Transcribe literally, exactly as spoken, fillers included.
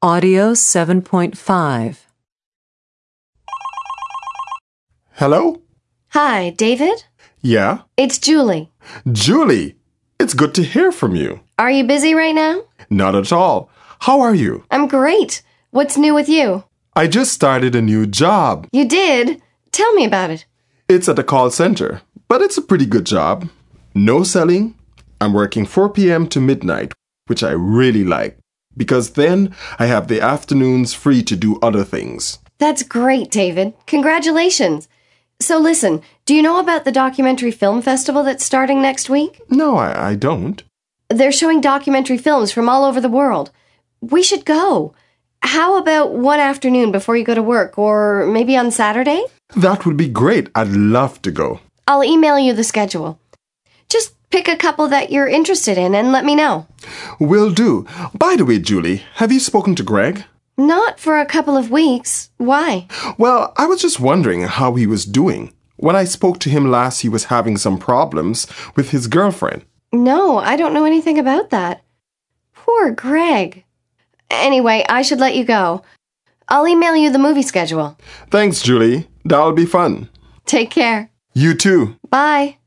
Audio seven point five. Hello? Hi, David? Yeah? It's Julie. Julie, it's good to hear from you. Are you busy right now? Not at all. How are you? I'm great. What's new with you? I just started a new job. You did? Tell me about it. It's at a call center, but it's a pretty good job. No selling. I'm working four p.m. to midnight, which I really like, because then I have the afternoons free to do other things. That's great, David. Congratulations. So listen, do you know about the documentary film festival that's starting next week? No, I, I don't. They're showing documentary films from all over the world. We should go. How about one afternoon before you go to work, or maybe on Saturday? That would be great. I'd love to go. I'll email you the schedule. Just pick a couple that you're interested in and let me know. Will do. By the way, Julie, have you spoken to Greg? Not for a couple of weeks. Why? Well, I was just wondering how he was doing. When I spoke to him last, he was having some problems with his girlfriend. No, I don't know anything about that. Poor Greg. Anyway, I should let you go. I'll email you the movie schedule. Thanks, Julie. That'll be fun. Take care. You too. Bye.